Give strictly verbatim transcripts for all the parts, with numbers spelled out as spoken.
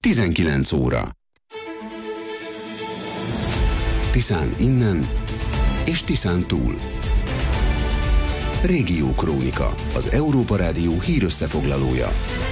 tizenkilenc óra. Tiszán innen és Tiszán túl. Régiókrónika, az Európa Rádió hírösszefoglalója.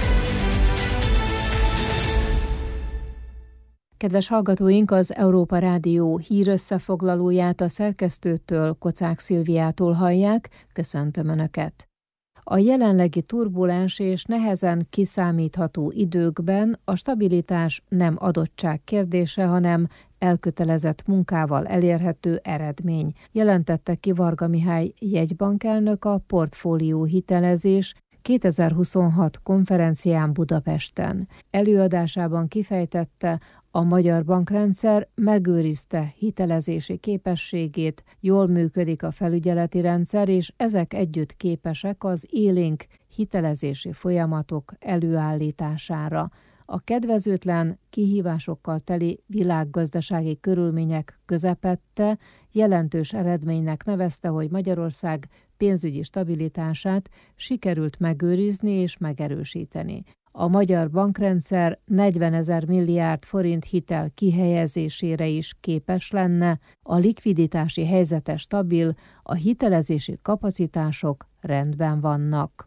Kedves hallgatóink, az Európa Rádió hírösszefoglalóját a szerkesztőtől, Kocák Szilviától hallják. Köszöntöm Önöket! A jelenlegi turbulens és nehezen kiszámítható időkben a stabilitás nem adottság kérdése, hanem elkötelezett munkával elérhető eredmény, jelentette ki Varga Mihály jegybankelnök a Portfólió hitelezés kétezer-huszonhat konferencián Budapesten. Előadásában kifejtette, a magyar bankrendszer megőrizte hitelezési képességét, jól működik a felügyeleti rendszer, és ezek együtt képesek az élénk hitelezési folyamatok előállítására. A kedvezőtlen, kihívásokkal teli világgazdasági körülmények közepette jelentős eredménynek nevezte, hogy Magyarország pénzügyi stabilitását sikerült megőrizni és megerősíteni. A magyar bankrendszer negyvenezer milliárd forint hitel kihelyezésére is képes lenne, a likviditási helyzete stabil, a hitelezési kapacitások rendben vannak.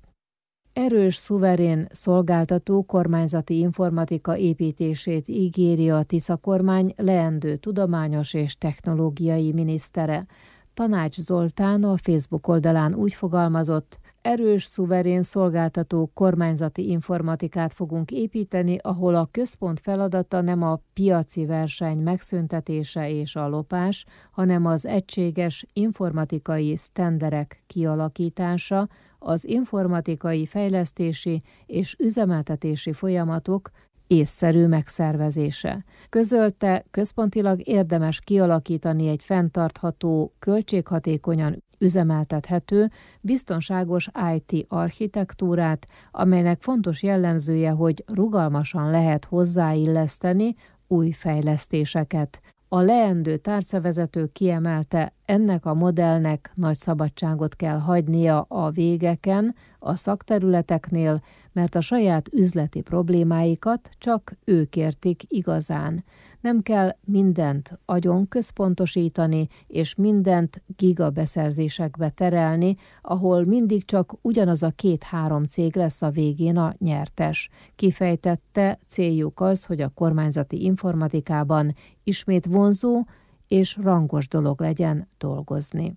Erős, szuverén, szolgáltató kormányzati informatika építését ígéri a Tisza kormány leendő tudományos és technológiai minisztere. Tanács Zoltán a Facebook oldalán úgy fogalmazott, erős, szuverén, szolgáltató kormányzati informatikát fogunk építeni, ahol a központ feladata nem a piaci verseny megszüntetése és a lopás, hanem az egységes informatikai sztenderek kialakítása, az informatikai fejlesztési és üzemeltetési folyamatok észszerű megszervezése. Közölte, központilag érdemes kialakítani egy fenntartható, költséghatékonyan üzemeltethető, biztonságos i té architektúrát, amelynek fontos jellemzője, hogy rugalmasan lehet hozzáilleszteni új fejlesztéseket. A leendő tárcavezető kiemelte, ennek a modellnek nagy szabadságot kell hagynia a végeken, a szakterületeknél, mert a saját üzleti problémáikat csak ők értik igazán. Nem kell mindent agyon központosítani, és mindent gigabeszerzésekbe terelni, ahol mindig csak ugyanaz a két-három cég lesz a végén a nyertes. Kifejtette, céljuk az, hogy a kormányzati informatikában ismét vonzó és rangos dolog legyen dolgozni.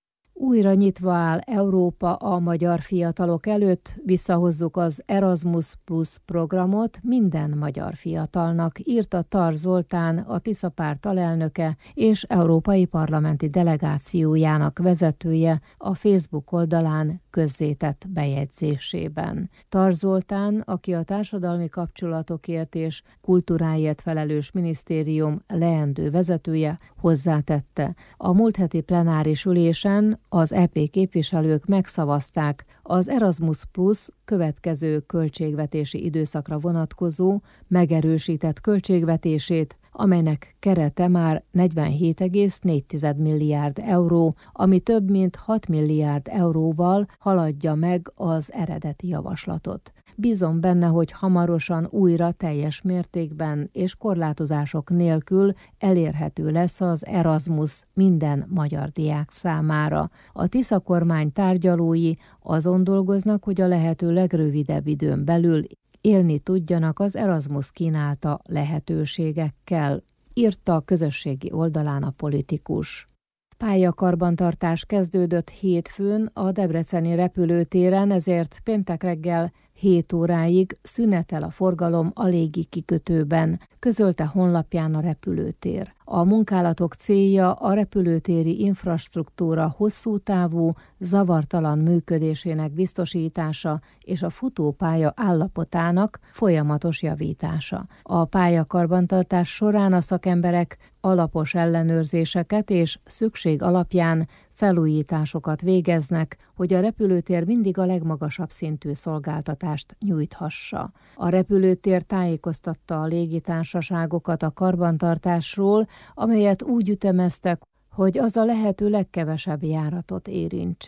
Újra nyitva áll Európa a magyar fiatalok előtt, visszahozzuk az Erasmus Plus programot minden magyar fiatalnak, írta Tar Zoltán, a Tisza párt alelnöke és európai parlamenti delegációjának vezetője a Facebook oldalán közzétett bejegyzésében. Tar Zoltán, aki a társadalmi kapcsolatokért és kultúráért felelős minisztérium leendő vezetője, hozzátette. A múlt heti plenáris ülésen az é pé képviselők megszavazták az Erasmus Plus következő költségvetési időszakra vonatkozó megerősített költségvetését, amelynek kerete már negyvenhét egész négy milliárd euró, ami több mint hat milliárd euróval haladja meg az eredeti javaslatot. Bízom benne, hogy hamarosan újra teljes mértékben és korlátozások nélkül elérhető lesz az Erasmus minden magyar diák számára. A Tisza kormány tárgyalói azon dolgoznak, hogy a lehető legrövidebb időn belül élni tudjanak az Erasmus kínálta lehetőségekkel, írta a közösségi oldalán a politikus. Pályakarbantartás kezdődött hétfőn a debreceni repülőtéren, ezért péntek reggel hét óráig szünetel a forgalom a légi kikötőben, közölte honlapján a repülőtér. A munkálatok célja a repülőtéri infrastruktúra hosszú távú, zavartalan működésének biztosítása és a futópálya állapotának folyamatos javítása. A pályakarbantartás során a szakemberek alapos ellenőrzéseket és szükség alapján felújításokat végeznek, hogy a repülőtér mindig a legmagasabb szintű szolgáltatást nyújthassa. A repülőtér tájékoztatta a légitársaságokat a karbantartásról, amelyet úgy ütemeztek, hogy az a lehető legkevesebb járatot érintse.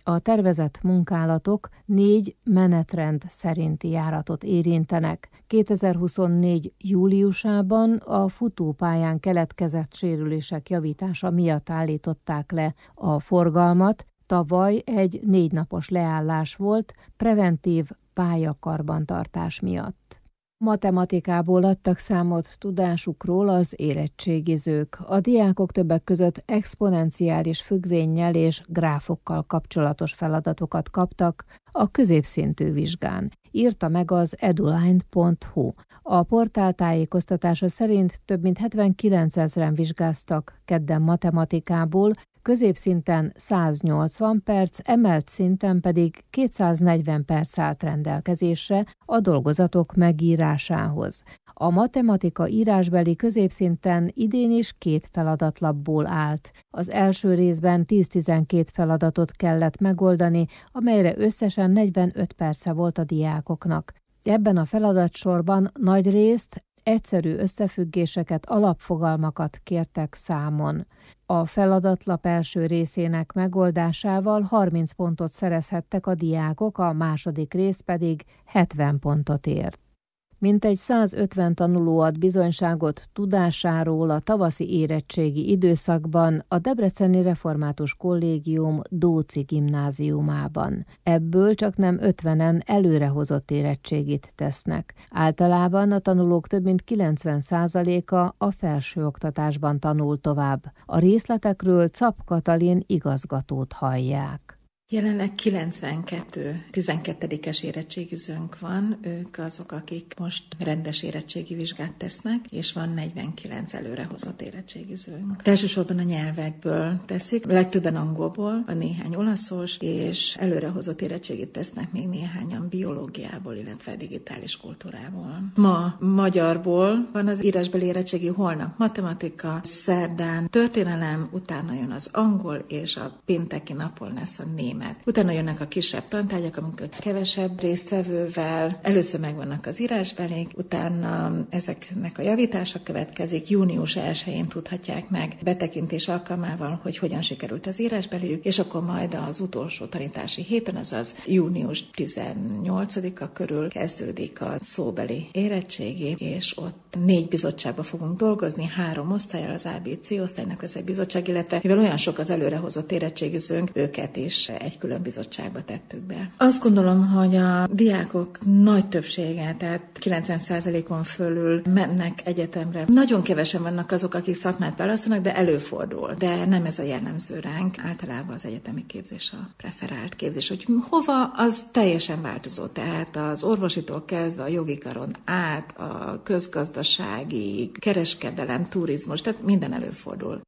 A tervezett munkálatok négy menetrend szerinti járatot érintenek. kétezer-huszonnégy júliusában a futópályán keletkezett sérülések javítása miatt állították le a forgalmat. Tavaly egy négy napos leállás volt preventív pályakarbantartás miatt. Matematikából adtak számot tudásukról az érettségizők. A diákok többek között exponenciális függvénnyel és gráfokkal kapcsolatos feladatokat kaptak a középszintű vizsgán, írta meg az eduline pont hu. A portál tájékoztatása szerint több mint hetvenkilencezren vizsgáztak kedden matematikából, középszinten száznyolcvan perc, emelt szinten pedig kétszáznegyven perc állt rendelkezésre a dolgozatok megírásához. A matematika írásbeli középszinten idén is két feladatlapból állt. Az első részben tíz-tizenkét feladatot kellett megoldani, amelyre összesen negyvenöt perce volt a diákoknak. Ebben a feladatsorban nagy részt egyszerű összefüggéseket, alapfogalmakat kértek számon. A feladatlap első részének megoldásával harminc pontot szerezhettek a diákok, a második rész pedig hetven pontot ért. Mintegy százötven tanuló ad bizonyságot tudásáról a tavaszi érettségi időszakban a Debreceni Református Kollégium Dóczy gimnáziumában. Ebből csaknem ötvenen előrehozott érettségit tesznek. Általában a tanulók több mint kilencven százaléka a felsőoktatásban tanul tovább. A részletekről Czap Katalin igazgatót hallják. Jelenleg kilencvenkettő tizenkettedikes érettségizőnk van, ők azok, akik most rendes érettségi vizsgát tesznek, és van negyvenkilenc előrehozott érettségizőnk. Elsősorban a nyelvekből teszik, legtöbben angolból, a néhány olaszos, és előrehozott érettségit tesznek még néhányan biológiából, illetve digitális kultúrából. Ma magyarból van az írásbeli érettségi, holnap matematika, szerdán történelem, utána jön az angol, és a pénteki napon lesz a német. Utána jönnek a kisebb tantárgyak, amikor kevesebb résztvevővel. Először megvannak az írásbelék, utána ezeknek a javítása következik. június elsején tudhatják meg betekintés alkalmával, hogy hogyan sikerült az írásbeléjük, és akkor majd az utolsó tanítási héten, azaz június tizennyolcadika körül kezdődik a szóbeli érettségi, és ott négy bizottságban fogunk dolgozni, három osztályal, az á bé cé osztálynak lesz egy bizottság, illetve mivel olyan sok az előrehozott érettségizőnk, őket is egy külön bizottságba tettük be. Azt gondolom, hogy a diákok nagy többsége, tehát kilencven százalékon fölül mennek egyetemre. Nagyon kevesen vannak azok, akik szakmát választanak, de előfordul. De nem ez a jellemző ránk. Általában az egyetemi képzés a preferált képzés. Hogy hova, az teljesen változó. Tehát az orvositól kezdve a jogi karon át, a közgazdasági, kereskedelem, turizmus, tehát minden előfordul.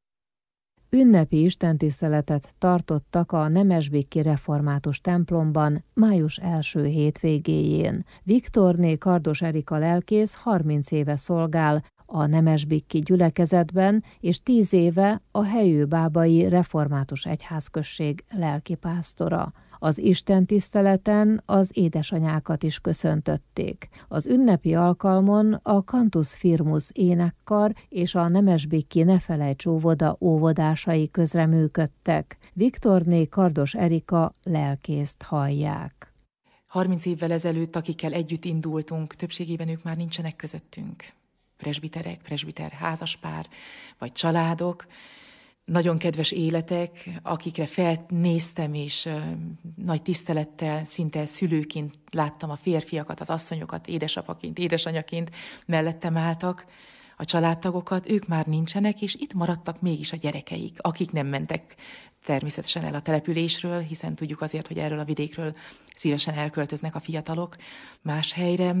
Ünnepi istentiszteletet tartottak a Nemesbikki református templomban május első hétvégéjén. Viktorné Kardos Erika lelkész harminc éve szolgál a Nemesbikki gyülekezetben, és tíz éve a Helyőbábai Református Egyházközség lelkipásztora. Az istentiszteleten az édesanyákat is köszöntötték. Az ünnepi alkalmon a Cantus Firmus énekkar és a Nemesbikki Ne Felejts óvoda óvodásai közreműködtek. Viktorné Kardos Erika lelkészt hallják. harminc évvel ezelőtt, akikkel együtt indultunk, többségében ők már nincsenek közöttünk. Presbiterek, presbiter házaspár, vagy családok, nagyon kedves életek, akikre felnéztem, és uh, nagy tisztelettel, szinte szülőként láttam a férfiakat, az asszonyokat, édesapaként, édesanyaként mellettem álltak, a családtagokat, ők már nincsenek, és itt maradtak mégis a gyerekeik, akik nem mentek természetesen el a településről, hiszen tudjuk azért, hogy erről a vidékről szívesen elköltöznek a fiatalok más helyre.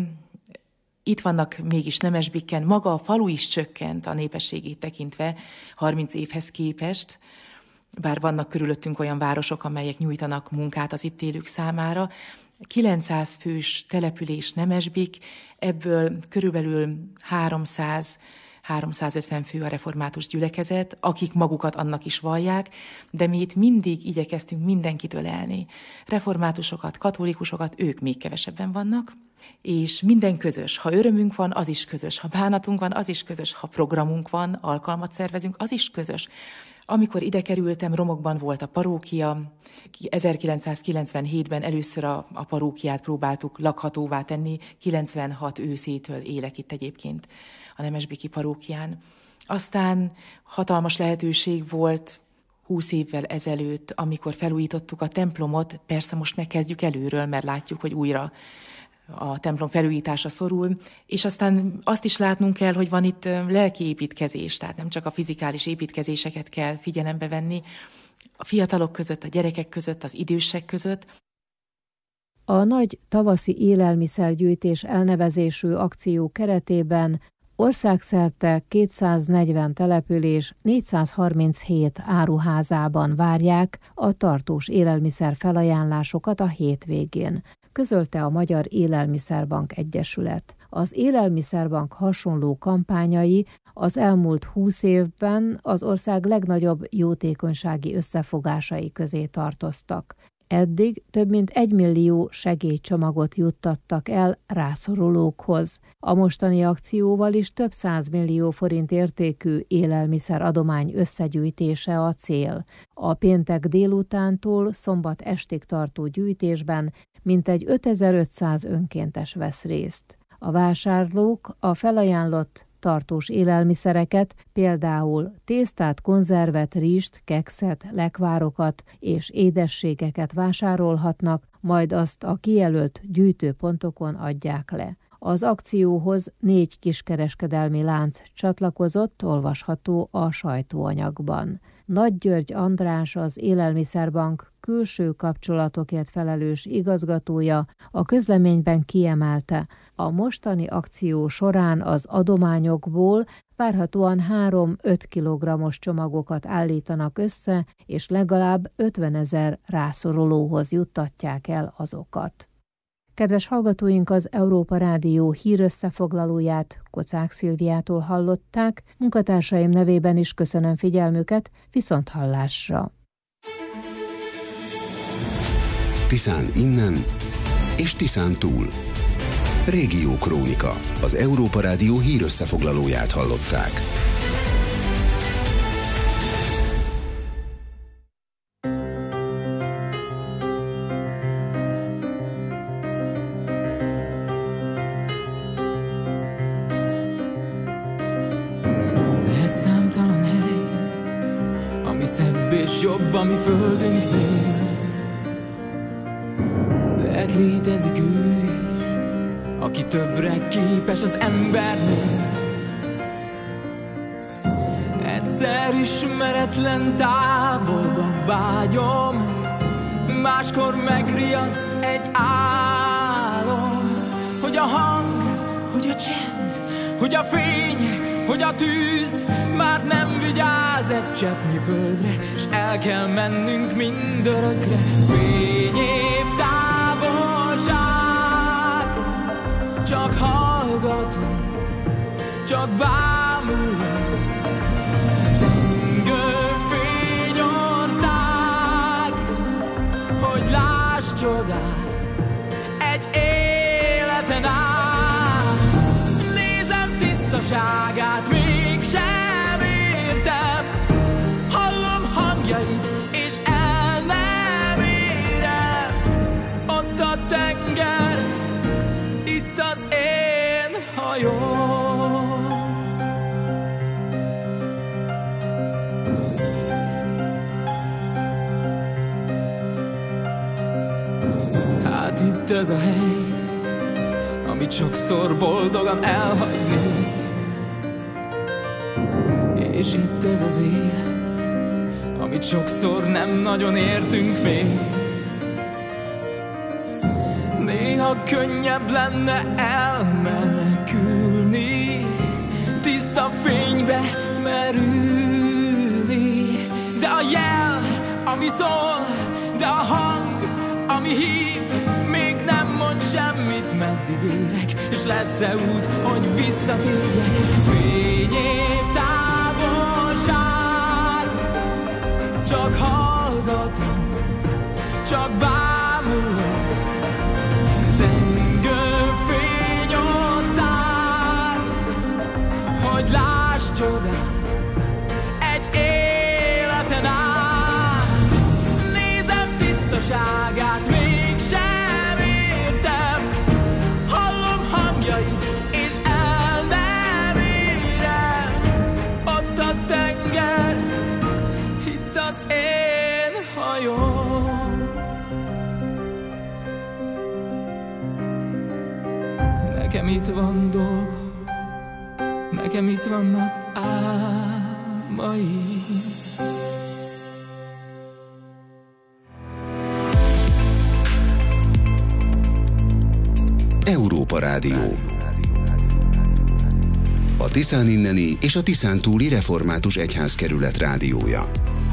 Itt vannak mégis Nemesbikken, maga a falu is csökkent a népességét tekintve harminc évhez képest, bár vannak körülöttünk olyan városok, amelyek nyújtanak munkát az itt élők számára. kilencszáz fős település Nemesbik, ebből körülbelül háromszáz háromszázötven fő a református gyülekezet, akik magukat annak is vallják, de mi itt mindig igyekeztünk mindenkit ölelni. Reformátusokat, katolikusokat, ők még kevesebben vannak, és minden közös. Ha örömünk van, az is közös. Ha bánatunk van, az is közös. Ha programunk van, alkalmat szervezünk, az is közös. Amikor ide kerültem, Romokban volt a parókia. ezerkilencszázkilencvenhétben először a, a parókiát próbáltuk lakhatóvá tenni. kilencvenhat őszétől élek itt egyébként a Nemesbiki parókián. Aztán hatalmas lehetőség volt húsz évvel ezelőtt, amikor felújítottuk a templomot. Persze most megkezdjük előről, mert látjuk, hogy újra a templom felújítása szorul, és aztán azt is látnunk kell, hogy van itt lelki építkezés, tehát nem csak a fizikális építkezéseket kell figyelembe venni, a fiatalok között, a gyerekek között, az idősek között. A nagy tavaszi élelmiszergyűjtés elnevezésű akció keretében országszerte kétszáznegyven település négyszázharminchét áruházában várják a tartós élelmiszer felajánlásokat a hétvégén, közölte a Magyar Élelmiszerbank Egyesület. Az Élelmiszerbank hasonló kampányai az elmúlt húsz évben az ország legnagyobb jótékonysági összefogásai közé tartoztak. Eddig több mint egymillió segélycsomagot juttattak el rászorulókhoz. A mostani akcióval is több százmillió forint értékű élelmiszeradomány összegyűjtése a cél. A péntek délutántól szombat estig tartó gyűjtésben mintegy ötezer-ötszáz önkéntes vesz részt. A vásárlók a felajánlott tartós élelmiszereket, például tésztát, konzervet, rizst, kekszet, lekvárokat és édességeket vásárolhatnak, majd azt a kijelölt gyűjtőpontokon adják le. Az akcióhoz négy kiskereskedelmi lánc csatlakozott, olvasható a sajtóanyagban. Nagy György András, az Élelmiszerbank külső kapcsolatokért felelős igazgatója a közleményben kiemelte, a mostani akció során az adományokból várhatóan három-öt kilogrammos csomagokat állítanak össze, és legalább ötvenezer rászorulóhoz juttatják el azokat. Kedves hallgatóink, az Európa Rádió hírösszefoglalóját Kocák Szilviától hallották, munkatársaim nevében is köszönöm figyelmüket, viszonthallásra! Tiszán innen és Tiszán túl. Régió Krónika. Az Európa Rádió hírösszefoglalóját hallották. Lehet számtalan hely, ami szebb és jobb a mi földünknél. Lehet létezik ő is, aki többre képes az embernél. Egyszer ismeretlen távolba vágyom, máskor megriaszt egy álom. Hogy a hang, hogy a csend, hogy a fény, hogy a tűz már nem vigyáz egy cseppnyi földre, s el kell mennünk mindörökre. Fényév távolság, csak hallgatom, csak bámulom. Zengő fényország, hogy láss csodát egy életen át. Nézem tisztaságát, mégsem értem, hallom hangjait, és el nem érem. Ott a tenger, itt az én hajóm. Hát itt ez a hely, amit sokszor boldogan elhagyni, és itt ez az élet, amit sokszor nem nagyon értünk még. Néha könnyebb lenne elmenekülni, tiszta fénybe merülni. De a jel, ami szól, de a hang, ami hív, még nem mond semmit, meddig érek, és lesz-e út, hogy visszatérjek. Fényév távolság, csak hallgatom, csak bámulom. Zengő fényország, hogy láss csodát egy életen át. Nézem tisztaságát, mégsem értem. Hallom hangjait, és el nem érem. Ott a tenger, itt az én hajóm. Nekem itt van dolgom, nekem itt vannak álmaim. Európa Rádió. A Tiszán inneni és a Tiszán túli református egyházkerület rádiója.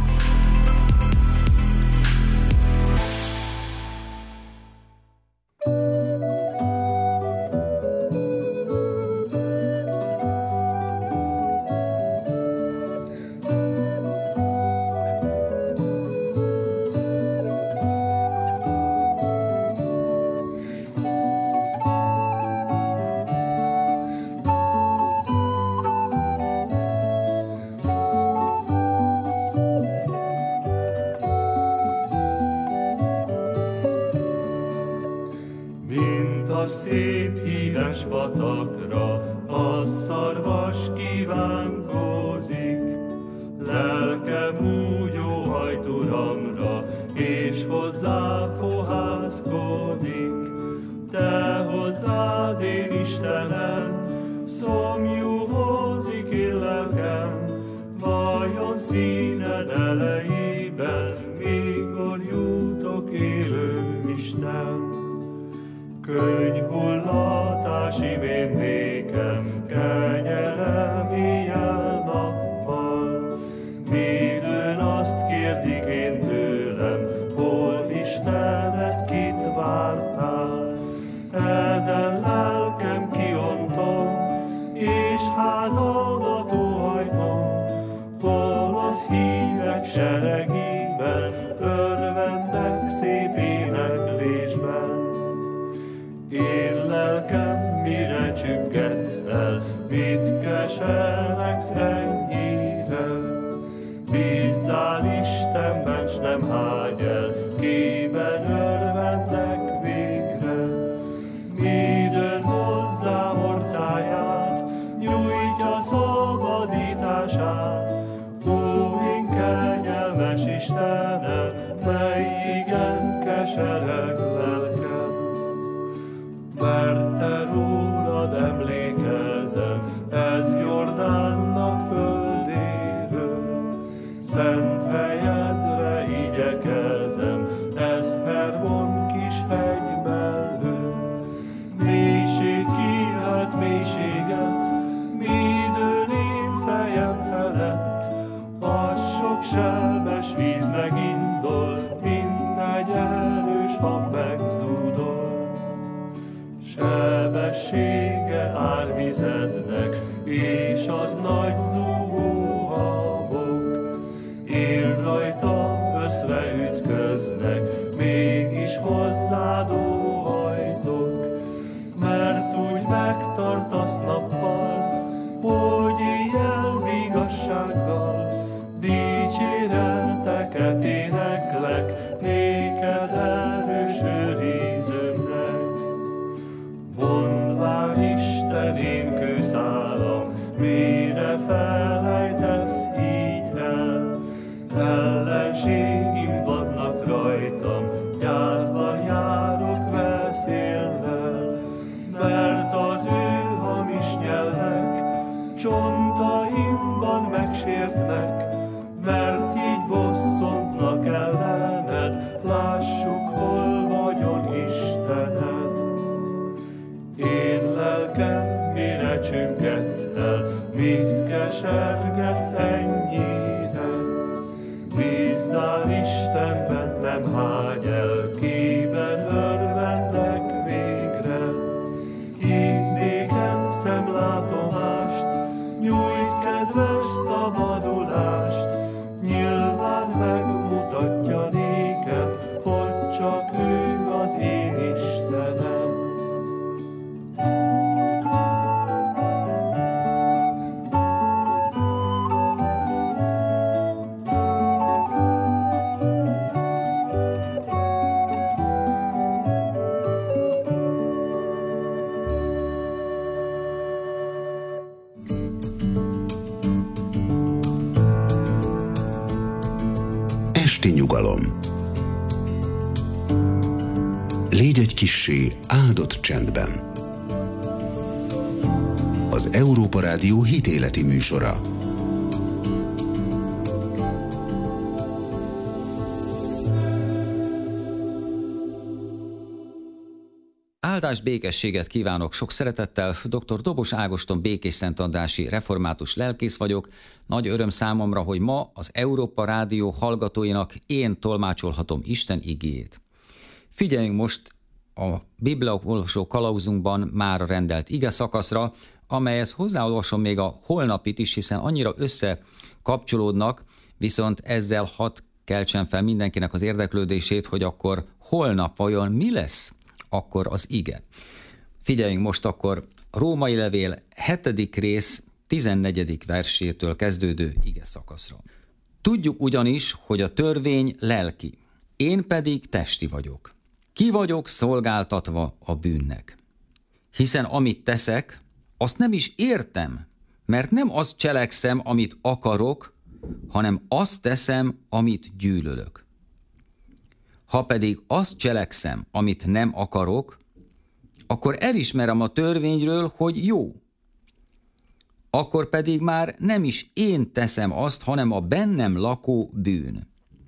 a szép híres patakra a szarvas kívánkozik. Lelkem úgy óhajt Uramra, és hozzá fohászkodik. Te hozzád én Istenem, szomjúhozik én lelkem, vajon színed elejében mikor jutok élő Isten? Könyhullatás imén nékem, kenyerem éjjel-nappal. Midőn azt kérdik én tőlem, hol Istenet, kit vártál? Ezen lelkem kiontom, és házadat óhajtom, hol az hívek seregében, örvendek szép éneklésben. Én lelkem, mire csüggedsz el, mit keseleksz ennyire? Bízzál Istenben, s nem hágy el, kiben örvendek végre. Midőn hozzá orcáját, nyújtja szabadítását. Ó, én kegyelmes Istenem, mely igen kesereg lelkem. Mert te rólad emlékezem, ez Jordánnak földéről. Szent helyedre igyekezem, ez Hermon kis hegy mellől. Mélység kiállt mélységet, midőn én fejem felett. Az sok selves víz megindol, mindegy erős hab megzúdol. Sebessége árvizednek, és az nagy zúgó habok. Én rajtam összeütköznek, mégis hozzád óhajtok. Mert úgy megtartasz nappal, hogy éjjel vigassággal dicséreteket éneklek, néked erős őrizőmnek. Mondván Isten, én kőszálam, mire felejtesz így el? Ellenségim vannak rajtam, gyászban járok veszéllel. Mert az ő hamis nyelvek csontaimban megsértnek, mert így bosszantnak ellened, lássuk, hol vagyon Istened. Én lelkem, mire csüggedsz el, mit kesergesz ennyire? Bízzál Istenben, nem hágy el, kiben örvendek végre. Légy egy kissé áldott csendben. Az Európa Rádió hitéleti műsora. Áldás, békességet kívánok sok szeretettel. dr. Dobos Ágoston békésszentandrási református lelkész vagyok. Nagy öröm számomra, hogy ma az Európa Rádió hallgatóinak én tolmácsolhatom Isten igéjét. Figyeljünk most a bibliaolvasó kalauzunkban már rendelt ige szakaszra, amelyhez hozzáolvasom még a holnapit is, hiszen annyira összekapcsolódnak, viszont ezzel hat keltsen fel mindenkinek az érdeklődését, hogy akkor holnap vajon mi lesz akkor az ige. Figyeljünk most akkor a Római levél hetedik rész tizennegyedik versétől kezdődő ige szakaszra. Tudjuk ugyanis, hogy a törvény lelki, én pedig testi vagyok. Ki vagyok szolgáltatva a bűnnek? Hiszen amit teszek, azt nem is értem, mert nem azt cselekszem, amit akarok, hanem azt teszem, amit gyűlölök. Ha pedig azt cselekszem, amit nem akarok, akkor elismerem a törvényről, hogy jó. Akkor pedig már nem is én teszem azt, hanem a bennem lakó bűn.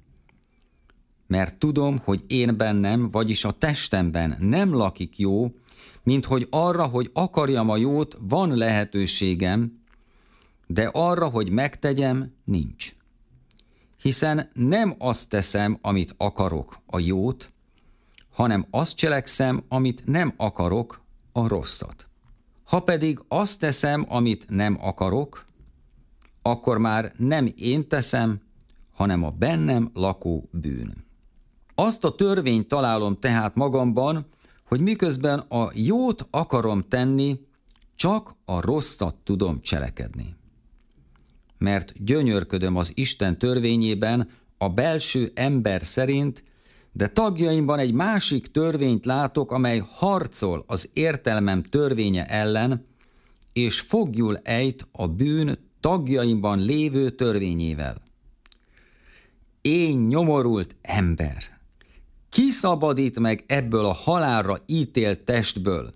Mert tudom, hogy én bennem, vagyis a testemben nem lakik jó, mint hogy arra, hogy akarjam a jót, van lehetőségem, de arra, hogy megtegyem, nincs. Hiszen nem azt teszem, amit akarok, a jót, hanem azt cselekszem, amit nem akarok, a rosszat. Ha pedig azt teszem, amit nem akarok, akkor már nem én teszem, hanem a bennem lakó bűn. Azt a törvényt találom tehát magamban, hogy miközben a jót akarom tenni, csak a rosszat tudom cselekedni. Mert gyönyörködöm az Isten törvényében a belső ember szerint, de tagjaimban egy másik törvényt látok, amely harcol az értelmem törvénye ellen, és foglyul ejt a bűn tagjaimban lévő törvényével. Én nyomorult ember! Ki szabadít meg ebből a halálra ítélt testből?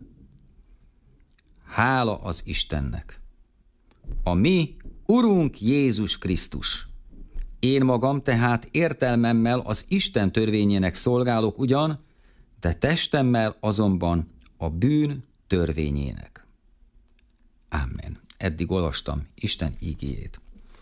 Hála az Istennek! A mi Urunk Jézus Krisztus. Én magam tehát értelmemmel az Isten törvényének szolgálok ugyan, de testemmel azonban a bűn törvényének. Amen. Eddig olvastam Isten igéjét.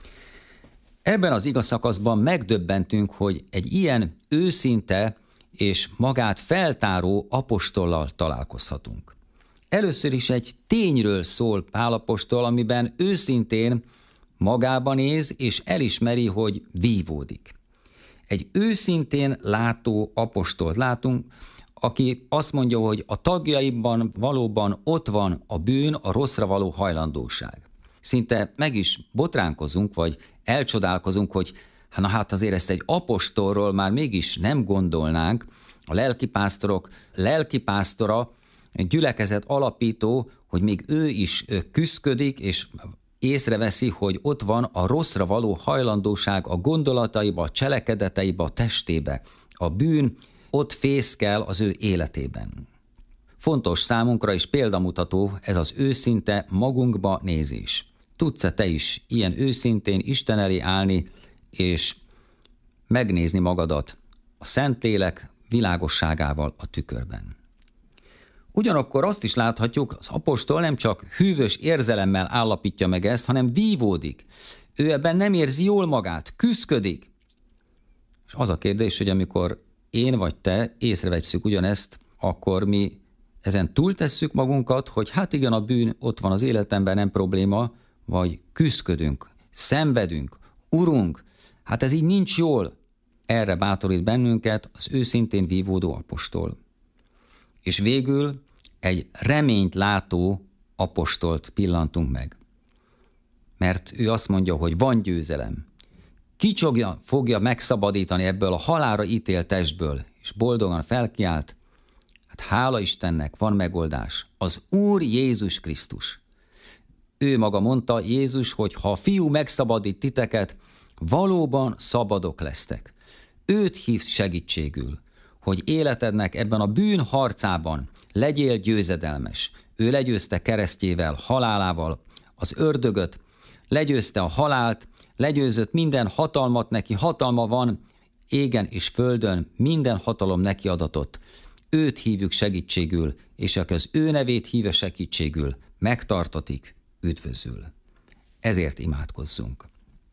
Ebben az igazszakaszban megdöbbentünk, hogy egy ilyen őszinte és magát feltáró apostollal találkozhatunk. Először is egy tényről szól Pál apostol, amiben őszintén magába néz és elismeri, hogy vívódik. Egy őszintén látó apostolt látunk, aki azt mondja, hogy a tagjaiban valóban ott van a bűn, a rosszra való hajlandóság. Szinte meg is botránkozunk, vagy elcsodálkozunk, hogy na hát azért ezt egy apostolról már mégis nem gondolnánk. A lelkipásztorok lelkipásztora, gyülekezet alapító, hogy még ő is küszködik, és észreveszi, hogy ott van a rosszra való hajlandóság a gondolataiba, a cselekedeteibe, a testébe. A bűn ott fészkel az ő életében. Fontos számunkra és példamutató ez az őszinte magunkba nézés. Tudsz-e te is ilyen őszintén Isten elé állni, és megnézni magadat a Szentlélek világosságával a tükörben? Ugyanakkor azt is láthatjuk, az apostol nem csak hűvös érzelemmel állapítja meg ezt, hanem vívódik. Ő ebben nem érzi jól magát, küszködik. És az a kérdés, hogy amikor én vagy te észrevegyszük ugyanezt, akkor mi ezen túltesszük magunkat, hogy hát igen, a bűn ott van az életemben, nem probléma, vagy küszködünk, szenvedünk, urunk, hát ez így nincs jól. Erre bátorít bennünket az őszintén vívódó apostol. És végül egy reményt látó apostolt pillantunk meg. Mert ő azt mondja, hogy van győzelem. Kicsogja fogja megszabadítani ebből a halálra ítélt testből, és boldogan felkiált, hát hála Istennek, van megoldás. Az Úr Jézus Krisztus. Ő maga mondta, Jézus, hogy ha a Fiú megszabadít titeket, valóban szabadok lesztek. Őt hívt segítségül, hogy életednek ebben a bűn harcában legyél győzedelmes. Ő legyőzte keresztjével, halálával az ördögöt, legyőzte a halált, legyőzött minden hatalmat, neki hatalma van, égen és földön minden hatalom neki adatott. Őt hívjuk segítségül, és aki az ő nevét hívja segítségül, megtartatik, üdvözül. Ezért imádkozzunk.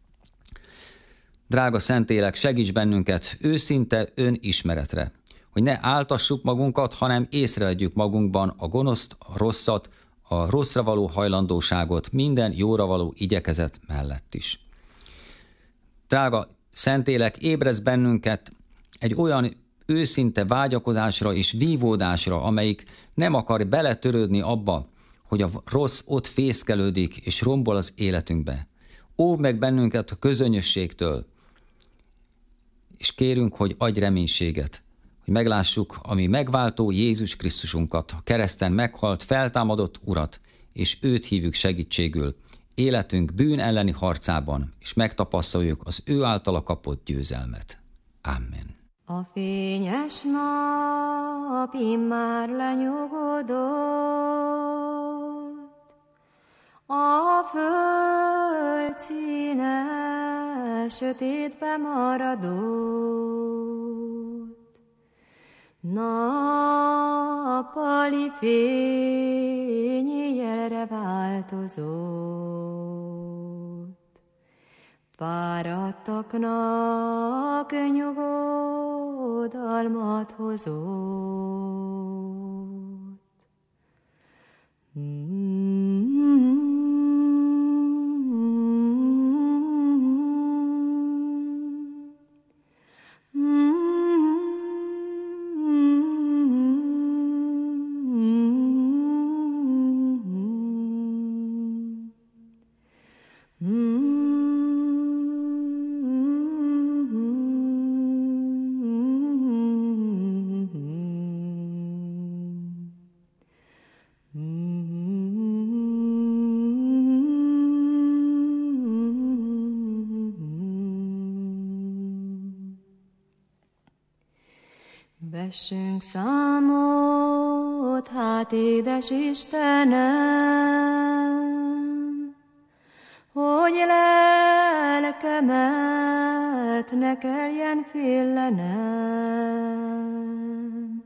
Drága Szentlélek, segíts bennünket őszinte önismeretre, hogy ne áltassuk magunkat, hanem észrevegyük magunkban a gonoszt, a rosszat, a rosszra való hajlandóságot minden jóra való igyekezet mellett is. Drága Szentlélek, ébresz bennünket egy olyan őszinte vágyakozásra és vívódásra, amelyik nem akar beletörődni abba, hogy a rossz ott fészkelődik és rombol az életünkbe. Óvd meg bennünket a közönösségtől, és kérünk, hogy adj reménységet, hogy meglássuk a mi megváltó Jézus Krisztusunkat, a kereszten meghalt, feltámadott Urat, és őt hívjuk segítségül életünk bűn elleni harcában, és megtapasztaljuk az ő általa kapott győzelmet. Amen. A fényes nap immár lenyugodott, a föld színe sötétbe maradott, nappali fény éjjelre változott. Fáradtaknak nyugodalmat hozott. Vessünk számot, hát édes Istenem, hogy lelkemet ne kelljen félenem.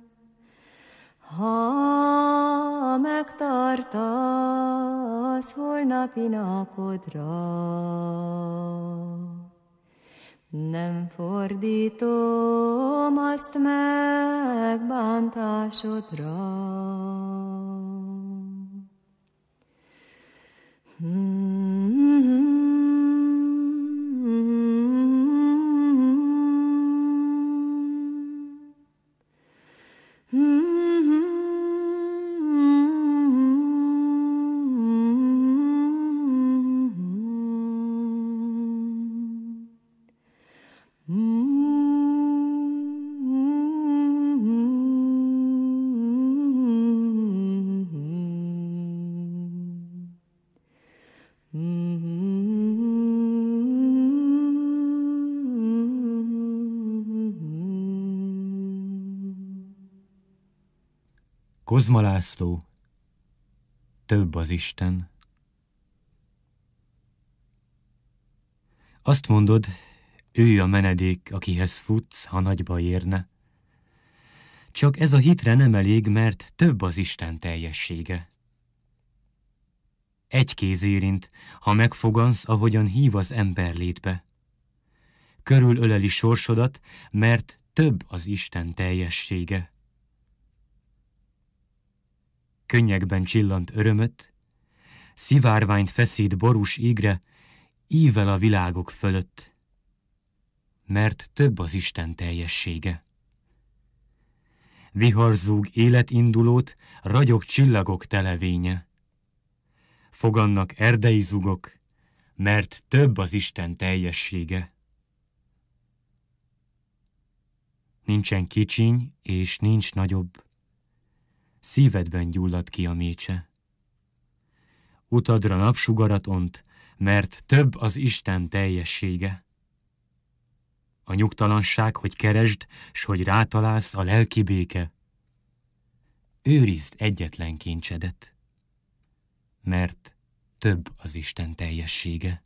Ha megtartasz holnapi napodra, nem fordítom azt meg bántásodra. Kozma László, több az Isten. Azt mondod, ő a menedék, akihez futsz, ha nagy baj érne. Csak ez a hitre nem elég, mert több az Isten teljessége. Egy kéz érint, ha megfogansz, ahogyan hív az ember létbe. Körülöleli sorsodat, mert több az Isten teljessége. Könnyekben csillant örömöt, szivárványt feszít borús ígre, ível a világok fölött, mert több az Isten teljessége. Viharzúg életindulót, ragyog csillagok televénye. Fogannak erdei zugok, mert több az Isten teljessége. Nincsen kicsiny, és nincs nagyobb, szívedben gyullad ki a mécse. Utadra napsugarat ont, mert több az Isten teljessége. a nyugtalanság, hogy keresd, s hogy rátalálsz a lelki béke. Őrizd egyetlen kincsedet, mert több az Isten teljessége.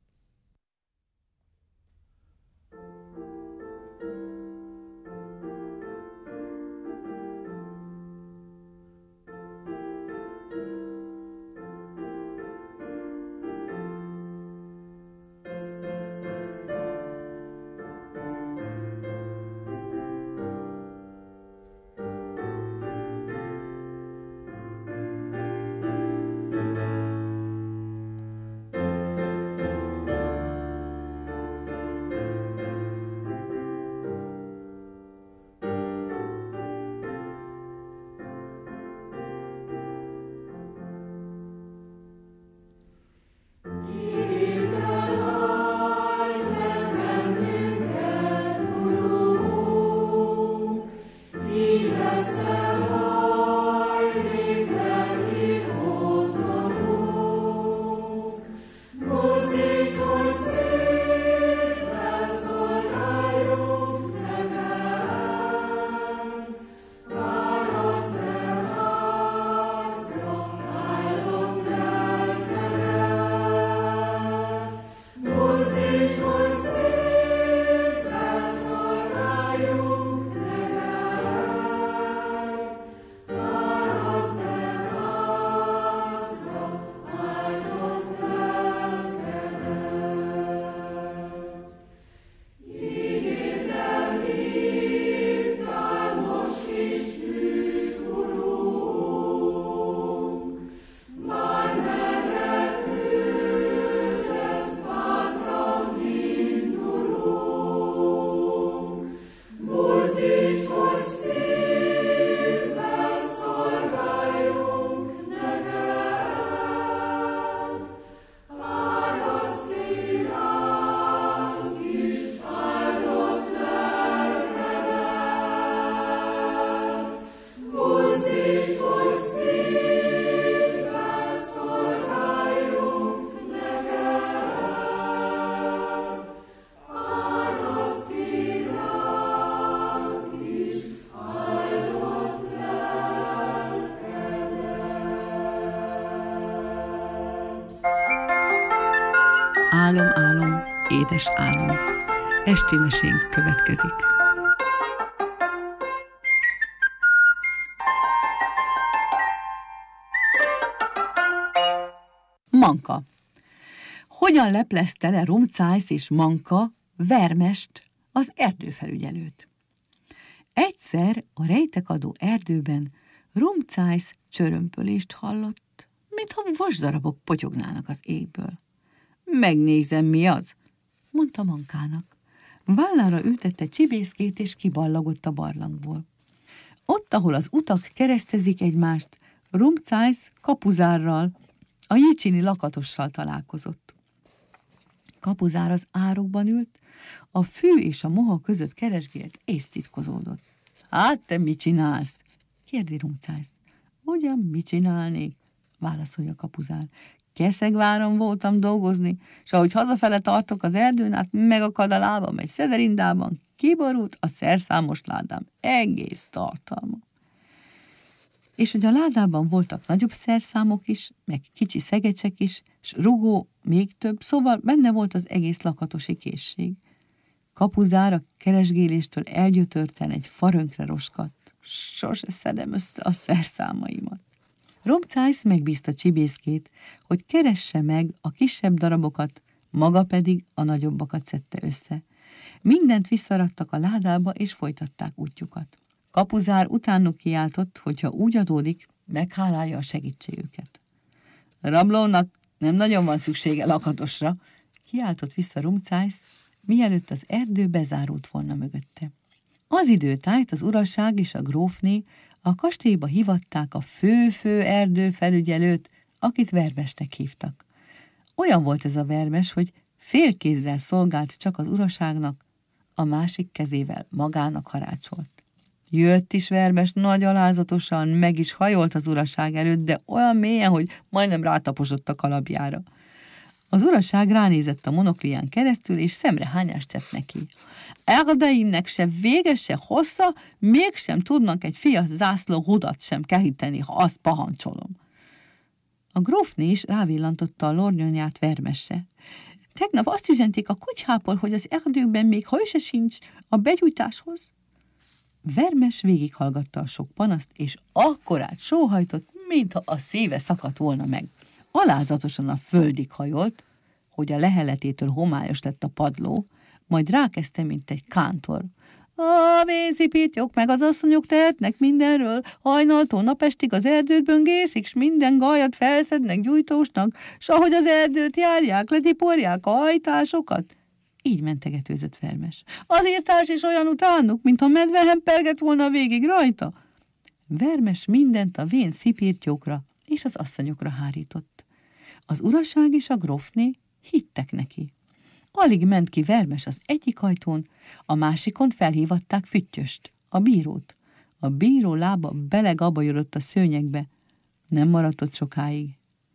Álom, álom, édes álom. Esti mesénk következik. Manka. Hogyan leplezte le Rumcájsz és Manka Vermest, az erdőfelügyelőt? Egyszer a rejtekadó erdőben Rumcájsz csörömpölést hallott, mintha vasdarabok potyognának az égből. Megnézem, mi az, mondta Mankának. Vállára ültette csibészkét, és kiballagott a barlangból. Ott, ahol az utak keresztezik egymást, Rumcájsz Kapuzárral, a jicsini lakatossal találkozott. Kapuzár az árokban ült, a fű és a moha között keresgélt, és szitkozódott. Hát, te mit csinálsz? kérdi Rumcájsz. Ugyan mit csinálnék? Válaszolja Kapuzár. Keszegváron voltam dolgozni, és ahogy hazafele tartok az erdőn, át megakad a lábam egy szederindában, kiborult a szerszámos ládám, egész tartalma. És hogy a ládában voltak nagyobb szerszámok is, meg kicsi szegecsek is, s rugó még több, szóval benne volt az egész lakatosi készség. Kapuzár a keresgéléstől elgyötörten egy farönkre roskadt. Sose szedem össze a szerszámaimat. Rumcájsz megbízta csibészkét, hogy keresse meg a kisebb darabokat, maga pedig a nagyobbakat szedte össze. Mindent visszaraktak a ládába, és folytatták útjukat. Kapuzár utánuk kiáltott, hogyha úgy adódik, meghálálja a segítségüket. Rablónak nem nagyon van szüksége lakatosra, kiáltott vissza Rumcájsz, mielőtt az erdő bezárult volna mögötte. Az időtájt az uraság és a grófné a kastélyba hivatták a fő-fő erdőfelügyelőt, akit Vermesnek hívtak. Olyan volt ez a Vermes, hogy félkézzel szolgált csak az uraságnak, a másik kezével magának harácsolt. Jött is Vermes nagy alázatosan, meg is hajolt az uraság előtt, de olyan mélyen, hogy majdnem rátaposott a kalapjára. Az uraság ránézett a monoklián keresztül, és szemrehányást tett neki. Erdeimnek se vége, se hossza, mégsem tudnak egy fias zászló rudat sem keríteni, ha azt pahancsolom. A grófné is rávillantotta a lornyonyát Vermesre. Tegnap azt üzenték a konyhából, hogy az erdőkben még haj se sincs a begyújtáshoz. Vermes végighallgatta a sok panaszt, és akkorát sóhajtott, mintha a szíve szakadt volna meg. Alázatosan a földig hajolt, hogy a leheletétől homályos lett a padló, majd rákezdte, mint egy kántor. A vénzipírtyok meg az asszonyok tehetnek mindenről, hajnaltól napestig az erdőt böngészik, s minden gajat felszednek gyújtósnak, s ahogy az erdőt járják, letiporják a hajtásokat. Így mentegetőzött Vermes. Az írtás is olyan utánuk, mintha medve hempergett volna végig rajta. Vermes mindent a vén szipírtyókra és az asszonyokra hárított. Az uraság és a grófné hittek neki. Alig ment ki Vermes az egyik ajtón, a másikon felhívatták Füttyöst, a bírót. A bíró lába belegabajodott a szőnyegbe. Nem maradt ott sokáig.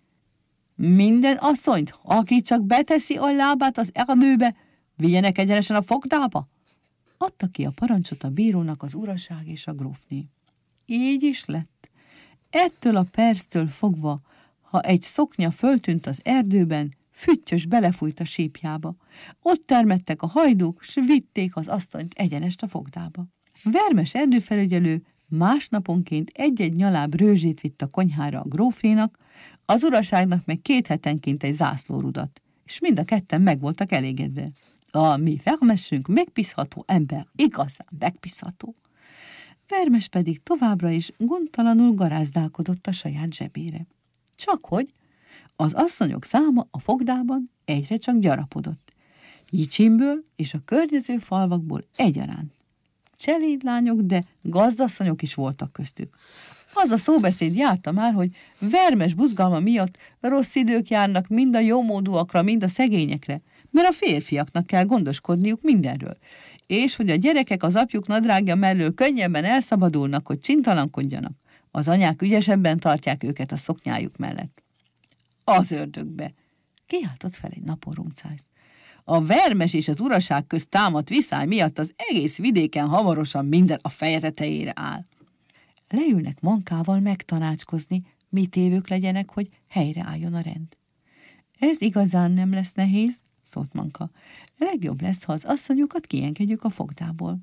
Minden asszonyt, aki csak beteszi a lábát az erdőbe, vigyenek egyenesen a fogdába. Adta ki a parancsot a bírónak az uraság és a grófné. Így is lett. Ettől a perctől fogva, ha egy szoknya föltűnt az erdőben, Füttyös belefújt a sípjába. Ott termettek a hajdúk, s vitték az asszonyt egyenest a fogdába. Vermes erdőfelügyelő másnaponként egy-egy nyaláb rőzsét vitt a konyhára a grófnénak, az uraságnak meg két hetenként egy zászlórudat, és mind a ketten meg voltak elégedve. A mi Vermesünk megbízható ember, igazán megbízható. Vermes pedig továbbra is gondtalanul garázdálkodott a saját zsebére. Csakhogy az asszonyok száma a fogdában egyre csak gyarapodott. Jicsimből és a környező falvakból egyaránt. Cselédlányok, de gazdasszonyok is voltak köztük. Az a szóbeszéd járta már, hogy Vermes buzgalma miatt rossz idők járnak mind a jómódúakra, mind a szegényekre, mert a férfiaknak kell gondoskodniuk mindenről, és hogy a gyerekek az apjuk nadrágja mellől könnyebben elszabadulnak, hogy csintalankodjanak. Az anyák ügyesebben tartják őket a szoknyájuk mellett. Az ördögbe! Kiáltott fel egy napon Rumcájsz. A Vermes és az uraság közt támadt viszály miatt az egész vidéken hamarosan minden a feje tetejére áll. Leülnek Mankával megtanácskozni, mit évők legyenek, hogy helyreálljon a rend. Ez igazán nem lesz nehéz, szólt Manka. Legjobb lesz, ha az asszonyokat kiengedjük a fogdából.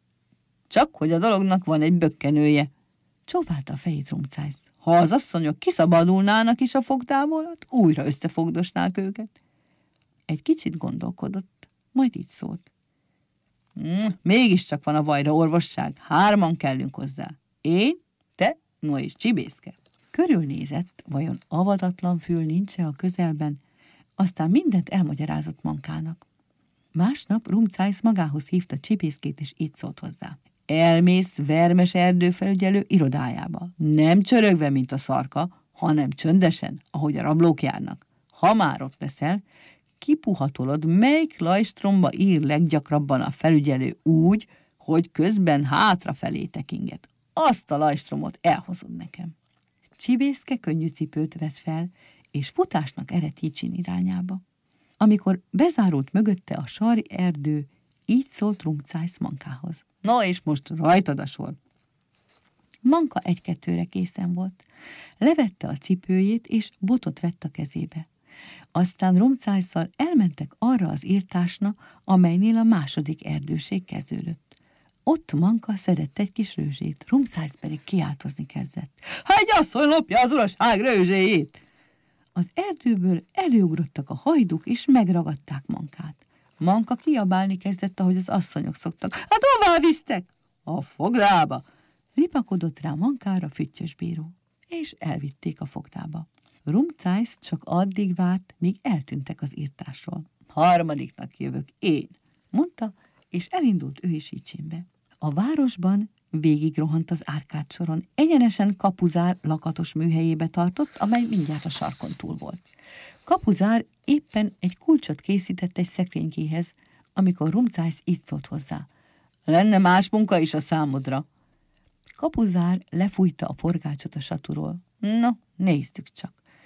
Csak hogy a dolognak van egy bökkenője, csóválta a fejét Rumcájsz. Ha az asszonyok kiszabadulnának is a fogdából, hát újra összefogdosnák őket. Egy kicsit gondolkodott, majd így szólt. Mm, mégiscsak van a bajra orvosság, hárman kellünk hozzá. Én, te, no és Csibészke. Körülnézett, vajon avatatlan fül nincs-e a közelben, aztán mindent elmagyarázott Mankának. Másnap Rumcájsz magához hívta Csibészkét, és így szólt hozzá. Elmész Vermes erdőfelügyelő irodájába, nem csörögve, mint a szarka, hanem csöndesen, ahogy a rablók járnak. Ha már ott leszel, kipuhatolod, melyik lajstromba ír leggyakrabban a felügyelő úgy, hogy közben hátrafelé tekinget. Azt a lajstromot elhozod nekem. Csibészke könnyű cipőt vett fel, és futásnak eredt Jicsin irányába. Amikor bezárult mögötte a sari erdő, így szólt Rumcájsz Mankához. No, és most rajtad a sor. Manka egy-kettőre készen volt. Levette a cipőjét, és botot vett a kezébe. Aztán Rumcájsszal elmentek arra az írtásna, amelynél a második erdőség kezdődött. Ott Manka szedett egy kis rőzsét, Rumcájsz pedig kiáltozni kezdett. Ha egy asszony lopja az uraság rőzséjét! Az erdőből előugrottak a hajduk, és megragadták Mankát. Manka kiabálni kezdett, ahogy az asszonyok szoktak. Hát hová visztek? A fogdába! Ripakodott rá Mankára Füttyös bíró, és elvitték a fogdába. Rumcájsz csak addig várt, míg eltűntek az írtásról. Harmadiknak jövök én, mondta, és elindult ő is Jicsinbe. A városban végigrohant az Árkád soron, egyenesen Kapuzár lakatos műhelyébe tartott, amely mindjárt a sarkon túl volt. Kapuzár éppen egy kulcsot készített egy szekrénykéhez, amikor Rumcájsz így szólt hozzá. Lenne más munka is a számodra. Kapuzár lefújta a forgácsot a saturól. No, néztük csak.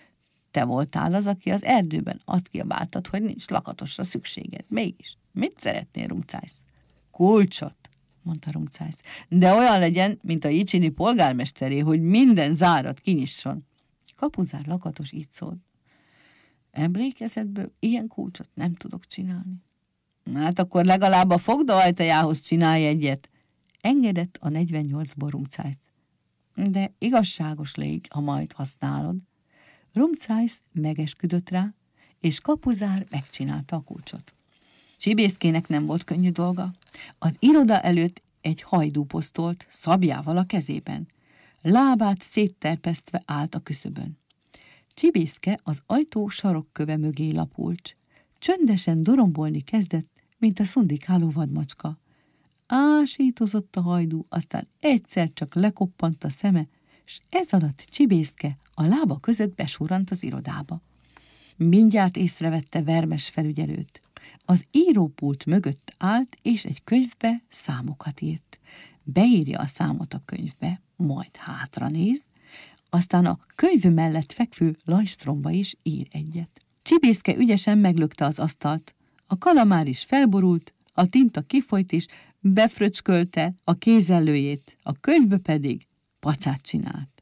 Te voltál az, aki az erdőben azt kiabáltad, hogy nincs lakatosra szükséged. Mégis, mit szeretnél, Rumcájsz? Kulcsot, mondta Rumcájsz. De olyan legyen, mint a jicsini polgármesteré, hogy minden zárat kinyisson. Kapuzár lakatos így szólt. Emlékezetből ilyen kulcsot nem tudok csinálni. Hát akkor legalább a fogda ajtajához csinálj egyet. Engedett a negyvennyolcból Rumcájsz. De igazságos légy, ha majd használod. Rumcájsz megesküdött rá, és Kapuzár megcsinálta a kulcsot. Csibészkének nem volt könnyű dolga. Az iroda előtt egy hajdú posztolt, szabjával a kezében. Lábát szétterpesztve állt a küszöbön. Csibészke az ajtó sarokköve mögé lapult. Csöndesen dorombolni kezdett, mint a szundikáló vadmacska. Ásítozott a hajdú, aztán egyszer csak lekoppant a szeme, s ez alatt Csibészke a lába között besurrant az irodába. Mindjárt észrevette Vermes felügyelőt. Az írópult mögött állt, és egy könyvbe számokat írt. Beírja a számot a könyvbe, majd hátranéz, aztán a könyv mellett fekvő lajstromba is ír egyet. Csibészke ügyesen meglökte az asztalt. A kalamár is felborult, a tinta kifolyt is, befröcskölte a kézellőjét, a könyvbe pedig pacát csinált.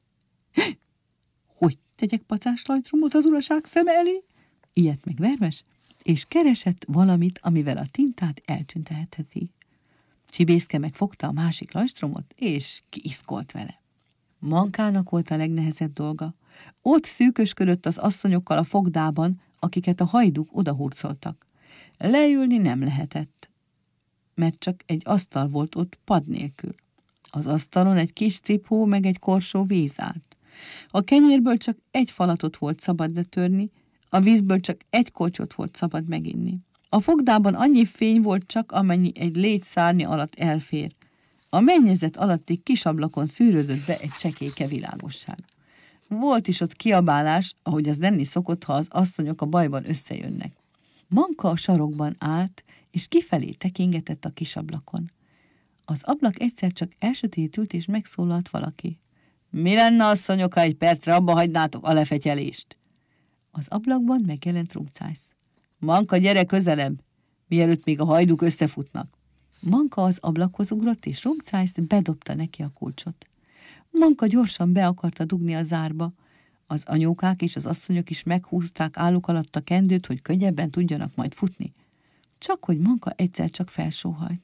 Hogy tegyek pacás lajstromot az uraság szeme elé? Ilyet meg Vermes, és keresett valamit, amivel a tintát eltüntetheti. Csibészke megfogta a másik lajstromot, és kiiszkolt vele. Mankának volt a legnehezebb dolga. Ott szűkösködött az asszonyokkal a fogdában, akiket a hajdúk odahurcoltak. Leülni nem lehetett, mert csak egy asztal volt ott pad nélkül. Az asztalon egy kis cipó meg egy korsó víz állt. A kenyérből csak egy falatot volt szabad letörni, a vízből csak egy kortyot volt szabad meginni. A fogdában annyi fény volt csak, amennyi egy légy szárnya alatt elfér. A mennyezet alatti kis ablakon szűrődött be egy csekéke világosság. Volt is ott kiabálás, ahogy az lenni szokott, ha az asszonyok a bajban összejönnek. Manka a sarokban állt, és kifelé tekingetett a kis ablakon. Az ablak egyszer csak elsötétült, és megszólalt valaki. Mi lenne, asszonyok, ha egy percre abba hagynátok a lefetyelést? Az ablakban megjelent Rumcájsz. Manka, gyere közelebb, mielőtt még a hajdúk összefutnak. Manka az ablakhoz ugrott, és Rumcájsz bedobta neki a kulcsot. Manka gyorsan be akarta dugni a zárba. Az anyókák és az asszonyok is meghúzták álluk alatt a kendőt, hogy könnyebben tudjanak majd futni. Csak hogy Manka egyszer csak felsóhajt.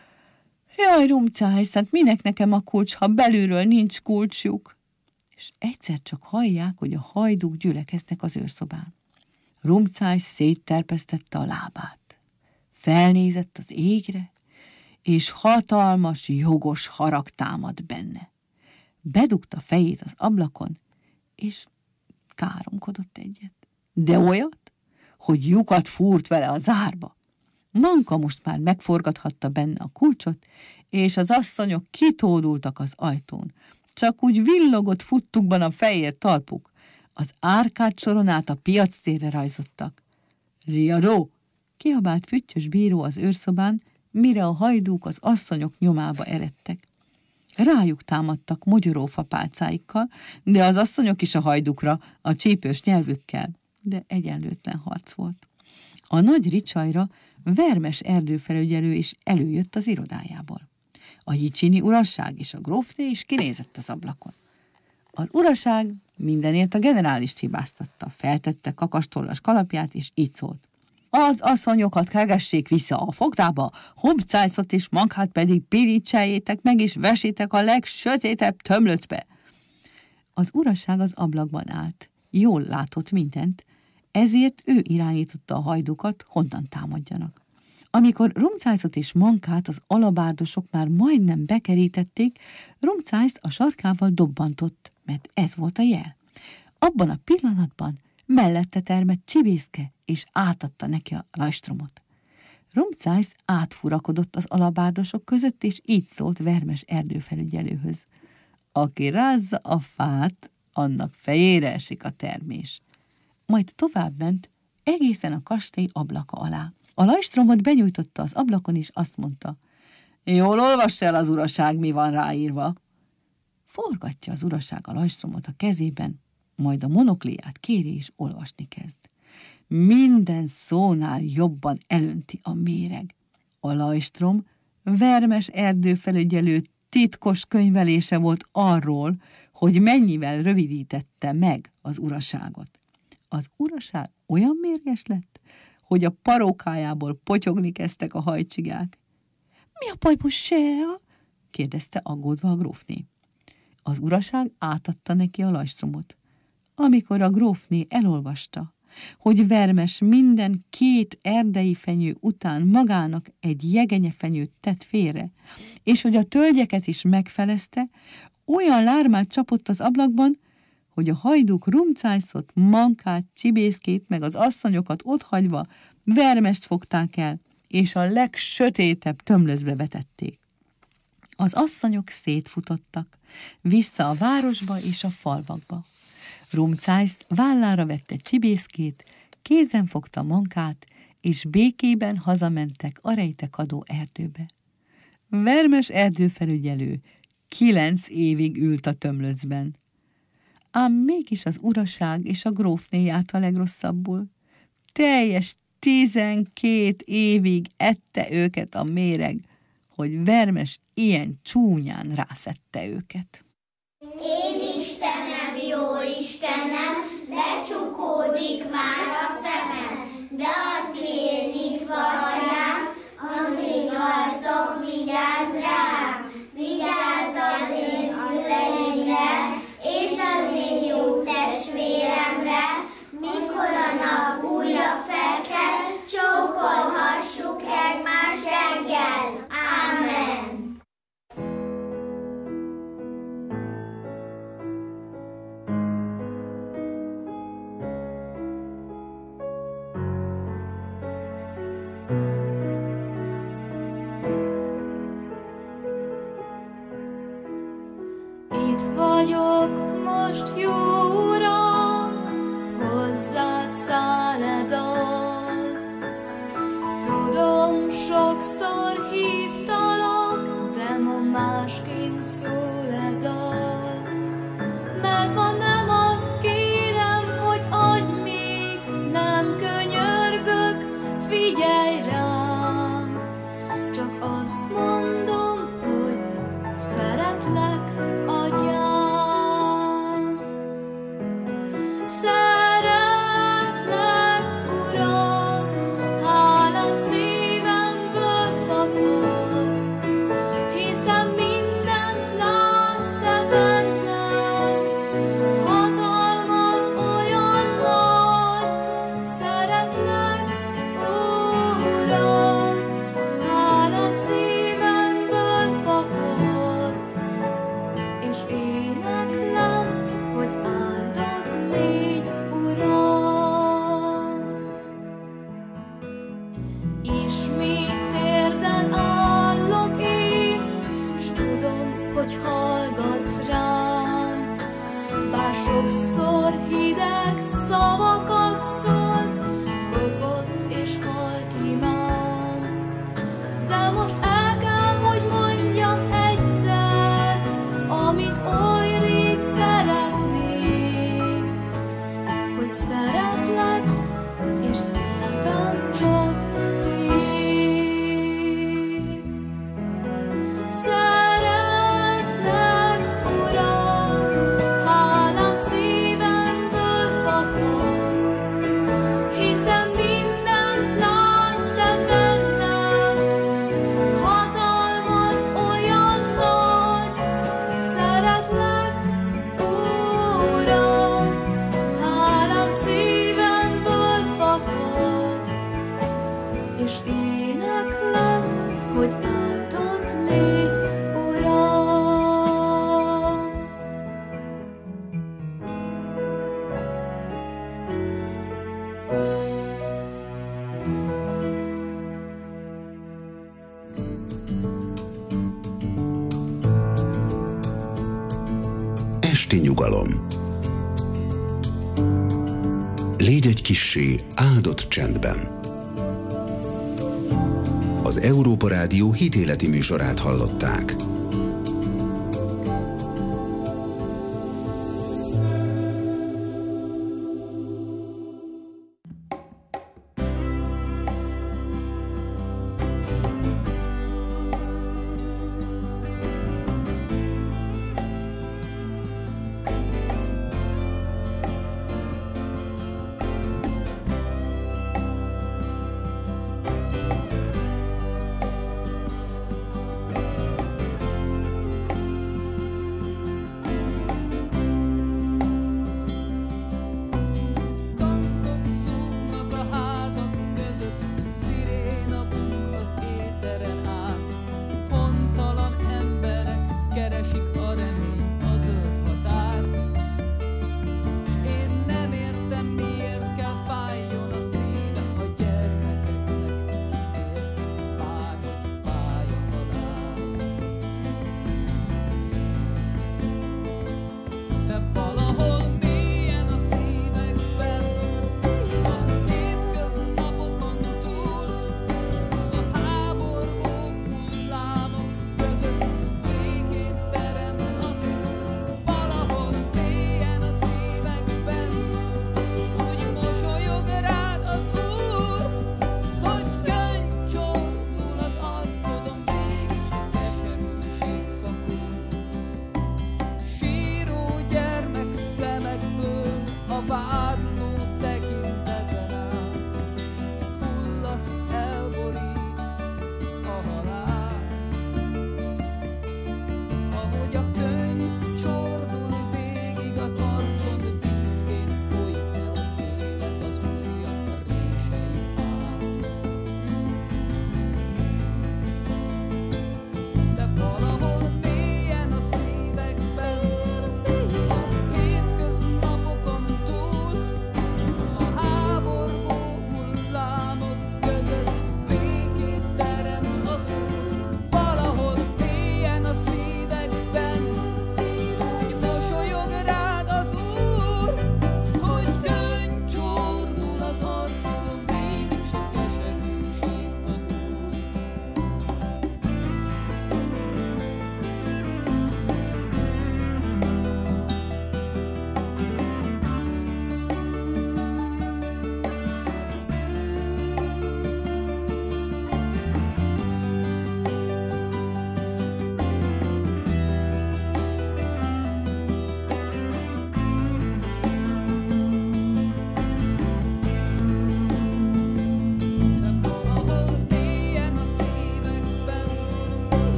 Jaj, Rumcájsz, hát minek nekem a kulcs, ha belülről nincs kulcsjuk? És egyszer csak hallják, hogy a hajdúk gyülekeznek az őrszobán. Rumcájsz szétterpesztette a lábát. Felnézett az égre, és hatalmas, jogos harag támad benne. Bedugta fejét az ablakon, és káromkodott egyet. De olyat, hogy lyukat fúrt vele a zárba. Manka most már megforgathatta benne a kulcsot, és az asszonyok kitódultak az ajtón. Csak úgy villogott futtukban a fehér talpuk. Az árkád soron át a piac térre rajzottak. Riadó! Kiabált Füttyös bíró az őrszobán, mire a hajdúk az asszonyok nyomába eredtek. Rájuk támadtak mogyorófa pálcáikkal, de az asszonyok is a hajdukra, a csípős nyelvükkel, de egyenlőtlen harc volt. A nagy ricsajra Vermes erdőfelügyelő is előjött az irodájából. A jicsini uraság és a grófné is kinézett az ablakon. Az uraság mindenért a generálist hibáztatta, feltette kakastollas kalapját, és így szólt. Az asszonyokat kegessék vissza a fogdába, Rumcájszot és Mankát pedig pirítseljétek meg, és vesétek a legsötétebb tömlöcbe. Az uraság az ablakban állt, jól látott mindent, ezért ő irányította a hajdukat, honnan támadjanak. Amikor Rumcájszot és Mankát az alabárdosok már majdnem bekerítették, Rumcájsz a sarkával dobbantott, mert ez volt a jel. Abban a pillanatban mellette termett Csibészke, és átadta neki a lajstromot. Rumcájsz átfurakodott az alabárdosok között, és így szólt Vermes erdőfelügyelőhöz. Aki rázza a fát, annak fejére esik a termés. Majd továbbment egészen a kastély ablaka alá. A lajstromot benyújtotta az ablakon, és azt mondta, jól olvass el az uraság, mi van ráírva. Forgatja az uraság a lajstromot a kezében, majd a monokléját kéri és olvasni kezd. Minden szónál jobban elönti a méreg. A lajstrom Vermes erdőfelügyelő titkos könyvelése volt arról, hogy mennyivel rövidítette meg az uraságot. Az uraság olyan mérges lett, hogy a parókájából potyogni kezdtek a hajcsigák. Mi a baj most, Sea? kérdezte aggódva a grófné. Az uraság átadta neki a lajstromot. Amikor a grófné elolvasta, hogy Vermes minden két erdei fenyő után magának egy jegenyefenyőt tett félre, és hogy a tölgyeket is megfelezte, olyan lármát csapott az ablakban, hogy a hajdúk Rumcájszot, Mankát, Csibészkét meg az asszonyokat otthagyva Vermest fogták el, és a legsötétebb tömlözbe vetették. Az asszonyok szétfutottak, vissza a városba és a falvakba. Rumcájsz vállára vette Csibészkét, kézen fogta Mankát, és békében hazamentek a rejtekadó erdőbe. Vermes erdőfelügyelő kilenc évig ült a tömlöcben. Ám mégis az uraság és a grófné járt a legrosszabbul. Teljes tizenkét évig ette őket a méreg, hogy Vermes ilyen csúnyán rászedte őket. Én Istenem, jó Istenem, becsukódik már a szemem, de a tér nyitva hagyám, amíg alszok, vigyázz rám, vigyázz az én szüleimre, és az én jó testvéremre, mikor a nap újra felkel, csókolhassuk egymást reggel. Ámen. Itt vagyok most, jó Uram, hozzád szálledal. Tudom, sokszor hívtalak, de ma másként szól a dal. Mert ma nem azt kérem, hogy adj még, nem könyörgök, figyelj rám. Csak azt mondom, hogy szeretlek, atyám. Szeretlek, Uram, hálám szívemből fakad, hiszen mindent látsz te bennem, hatalmad olyan nagy. Szeretlek, Uram, hálám szívemből fakad, és éneklem, hogy áldott légy, Uram. Ismét térden állok én, s tudom, hogy hallgatsz rám, bár sokszor hideg szavakat szólt, kopott és halk imám. De most el kell, hogy mondjam egyszer, amit oly rég szeretnék, hogy szeretlek, és szívem csak tiéd. Szeretlek, Uram, hálám szívemből fakad, hiszen mindent látsz te bennem, hatalmad olyan nagy. Szeretlek, Uram, hálám szívemből fakad, és éneklem, hogy áldott légy, Uram. Esti nyugalom. Légy egy kissé áldott csendben. Az Európa Rádió hitéleti műsorát hallották.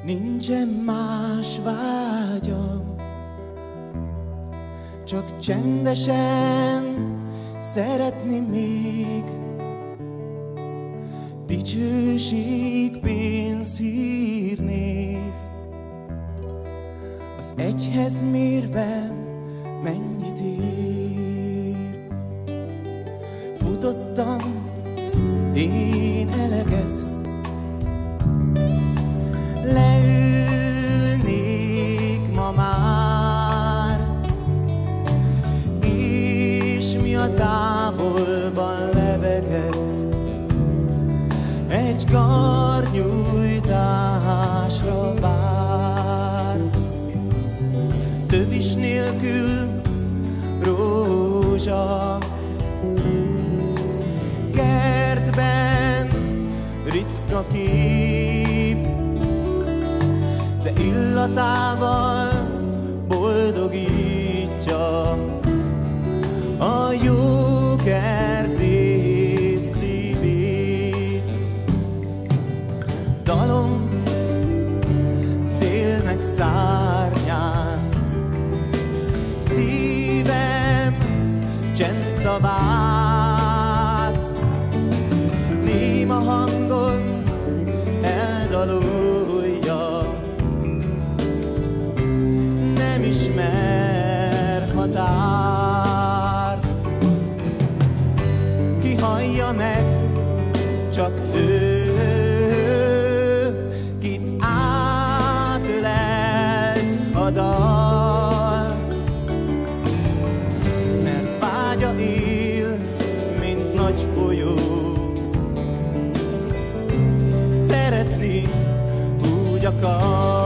Nincsen más vágyam, csak csendesen szeretni még. Dicsőség, pénz, hírnév, az egyhez mérve mennyit ér. Futottam én eleget, leülnék ma már, és mi a távolban lebegett egy karnyújtásra vár. Tövis nélkül rózsa, kertben ritka kép, de illatával boldogítja a jó kertész szívét. Dalom szélnek szárnyán, szívem csendszavát néma hangon eldalolja, nem ismer határt. Ki hallja meg, csak ő, kit átölelt a dal, mert vágya él, mint nagy folyó, szeretni úgy akar.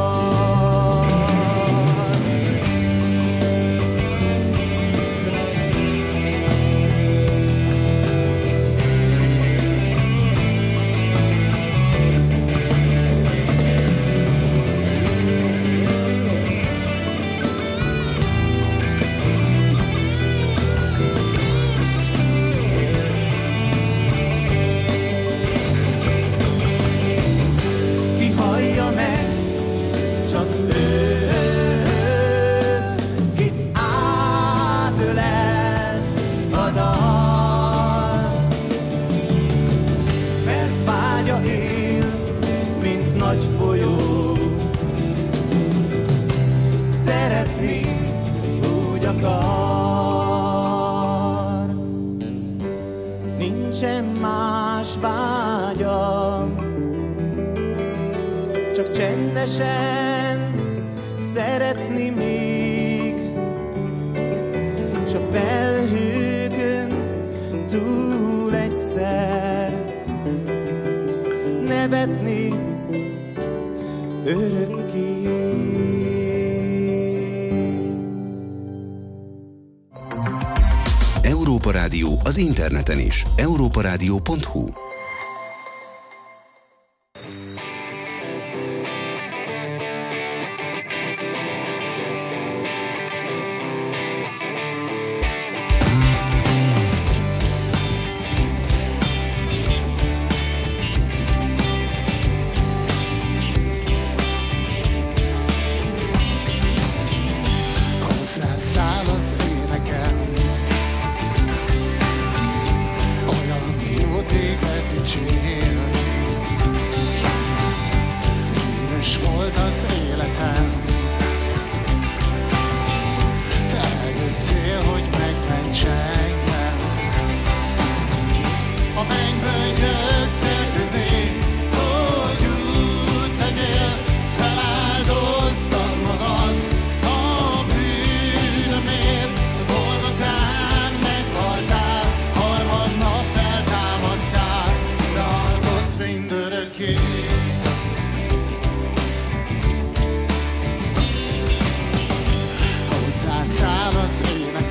Nincsen más vágyam, csak csendesen szeretni még, s a felhőkön túl egyszer nevetni örökké. Európa Rádió az interneten is. európa rádió pont hu. Hozzád száll az énekem, olyan jó téged dicsérni. Bűnös volt az életem, te eljöttél, hogy megments engem. A mennyből jöttél közé, hogy úgy legyél, feláldoztad magad a bűnömért. A Golgotán meghaltál, harmadnap feltámadtál, uralkodsz mindörökké. Hozzád száll az ének